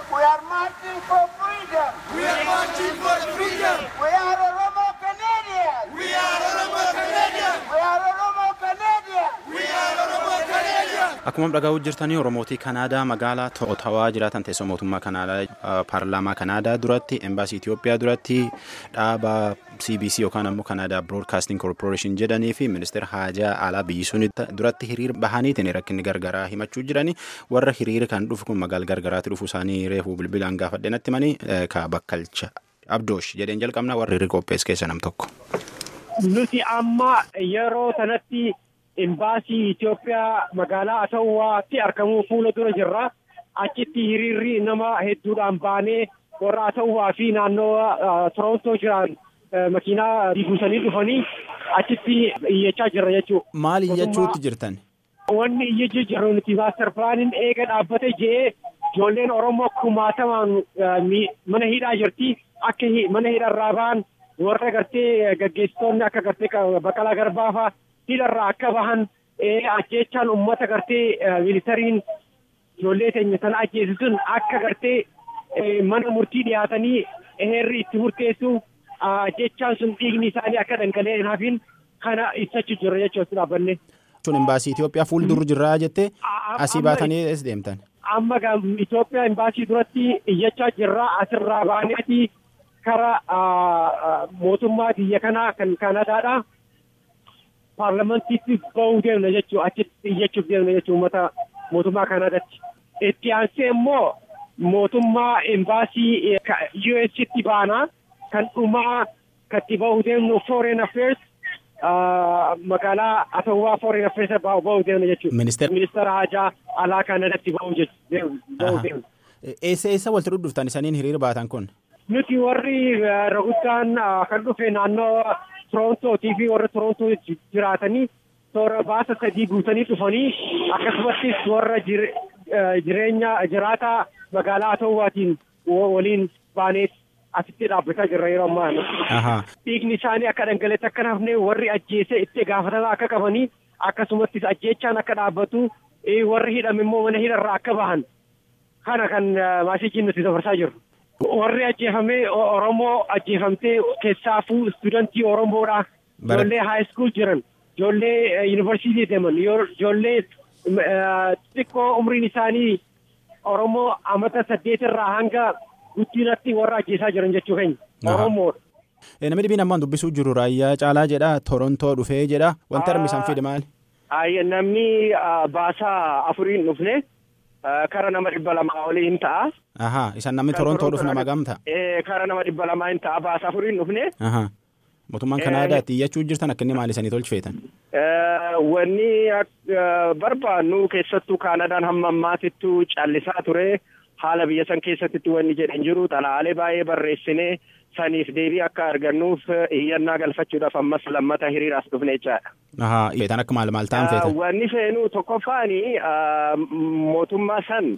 We are marching for freedom. We are marching for freedom. We are Oromo Canadians. We are Oromo Canadians. We are Oromo Canadians. We are Oromo Canadians. Akkuma dhagaa'uu jirtanii Oromootii Kanaadaa magaalaa Ottawaa jiraatan teessoo mootummaa Kanaadaa paarlaamaa Kanaadaa duratti embaasii Itoophiyaa duratti dhaaba CBC yookaan ammoo Canada Broadcasting Corporation jedhanii fi ministeera haajaa alaa biyyi sun duratti hiriira bahaniitiin rakkinni gargaraa himachuu jiranii warra hiriira kan dhufu kun magaalaa gargaraatti dhufu isaanii reefuu bilbilaan gaafadhe natti manii ka bakkalcha Abdoosh jedheen jalqabna warri hiriira qophees keessa nam tokko. Nuti amma yeroo sanatti embaasii Itoophiyaa magaalaa Ottawaatti argamuu fuula dura jirra. Achitti hiriirri nama hedduudhaan baanee warra Ottawaa fi naannoo Toronto jiran makiinaa diigusanii dhufanii achitti iyyachaa jirra jechuudha. Maal iyyachuutti jirtan? Wanni iyyachuu jirru nuti maaster pilaaniin eega dhaabbate jee ijoolleen Oromoo kumaatamaan mana hidhaa jirti. Akka mana hidharraa ba'an warra gartee gaggeessitoonni akka gartee Baqqalaa Garbaa fa'aa hidharraa akka bahan ajjeechaan uummata gartee miilitariin ijoollee teenya sana ajjeesisuun akka gartee mana murtii dhiyaatanii heerri itti murteessu ajjeechaan sun dhiigni isaanii akka dhangala'ee hin hafin kana ibsachuu jirra jechuudha dhaabbanne. Sun embaasii Itoophiyaa fuuldura jirraa jettee asii baatanii ees deemtan? Amma Itoophiyaa embaasii duratti iyyachaa jirra asirraa baaneeti kara mootummaa biyya kanaa kan Kanadaadha. Paarlamentiitti ba'uu deemna jechuudha achitti iyyachuuf deemna jechuudha uummata mootummaa Kanadaatti. Itti aansee immoo mootummaa embaasii US'tti baana kan dhumaa katti ba'uu deemnu Foreign Affairs magaalaa Ottawaa Foreign Affairs ba'uu deemna jechuudha. Ministeera haajaa alaa Kanadaatti ba'uu deemna. Eessa walitti dhuftan isaniin hiriira baatan kun? Nuti warri raguddaan kan dhufe naannoo Torontootii fi warra Torontoo jiraatanii toora baasa sadii guutanii dhufanii akkasumattis warra jiraataa magaalaa Ottawaatiin waliin baanee asitti dhaabbataa jirra yeroo ammaa. Dhiigni isaanii akka dhangala'etti akka hafne warri ajjeese itti gaafatamaa akka qabanii akkasumattis ajjeechaan akka dhaabbatu warri hidhame immoo mana hidharraa akka bahan kana kan maasiijiin nuti dabarsaa jirru. Warri ajjeefame Oromoo ajjeefamtee keessaafuu istuudantii Oromoodha. Ijoollee high school jiran, ijoollee yuunivarsiitii deeman, ijoollee xiqqoo umriin isaanii Oromoo amata 8 irraa hanga guddinatti warra ajjeesaa jiran jechuu keenya. Oromoodha. Namni dhibiin ammaan dubbisuu jiru Raayyaa Caalaa jedha, Torontoo dhufee jedha. Wanti armisan fide maali? Namni baasaa afuriin dhufne. Kara nama 200 olii hin ta'a. Isan namni Torontoo dhufu nama gamta? Kara nama 200 hin ta'a baasaa afuriin dhufne. Mootummaan Kanaadaatti iyyachuu jirtan akka inni maal isanii tolchifeetan? Wanni barbaannu keessattuu Kanadaan hamma ammaatittuu callisaa ture. Haala biyya san keessatti wanni jedhan jiru xalaalee baay'ee barreessinee saniif deebii akka argannuuf iyyannaa galfachuudhaaf ammas lammata hiriiraas dhufne jechaadha. Feetan akka maal ta'an feetan? Wanni feenu tokkoffaani mootummaa san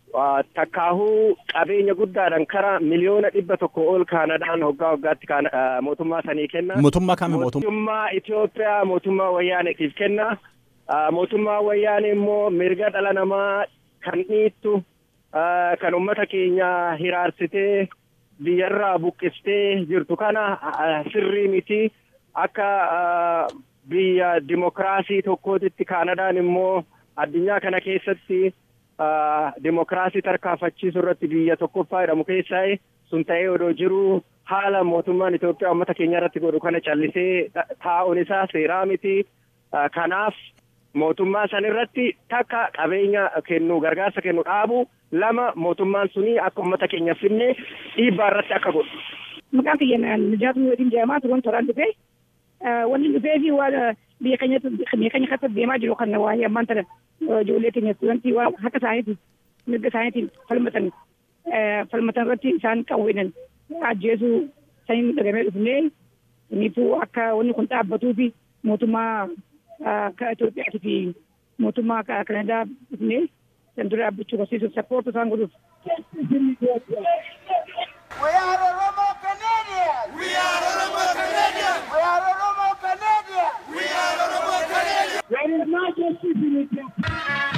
takkaahuu qabeenya guddaadhaan kara miliyoona 100 ol Kanadaan waggaatti mootummaa sanii kenna. Mootummaa kami mootummaa Itoophiyaa mootummaa Wayyaaneetiif kenna. Mootummaa Wayyaanee immoo mirga dhala namaa kan dhiittu kan uummata keenya hiraarsitee biyyarraa buqqistee jirtu kana sirrii miti akka biyya dimokiraasii tokkootitti Kanadaan immoo addunyaa kana keessatti dimokiraasii tarkaanfachiisuu irratti biyya tokkoffaa jedhamu keessaa sun ta'ee odoo jiru haala mootummaan Itoophiyaa uummata keenya irratti godhu kana callisee taa'uun isaa seeraa miti. Kanaaf mootummaa san irratti takka qabeenya kennu gargaarsa kennu dhaabu lama mootummaan suni akka uummata keenya finne dhiibbaa irratti akka godhu. Maqaan kiyya Nijaatu waliin jedhamaa Torontoodhaan dhufee wanni dhufee fi waan biyya keenya keessatti deemaa jiru kan waa'ee ammaan tana ijoollee keenya istuudantii waan akka isaaniitiin mirga isaaniitiin falmatan irratti isaan qawweenan ajjeesuu saniin dhagamee dhufnee innituu akka wanni kun dhaabbatuu fi mootummaa Itoophiyaatii fi mootummaa Kanadaa dhufnee san dura dhaabbachuu barsiisuuf sappoortu isaan godhuuf. We are Oromo Canadians. We are Oromo Canadians. We are Oromo Canadians. We are Oromo Canadians. There is not justice in Ethiopia.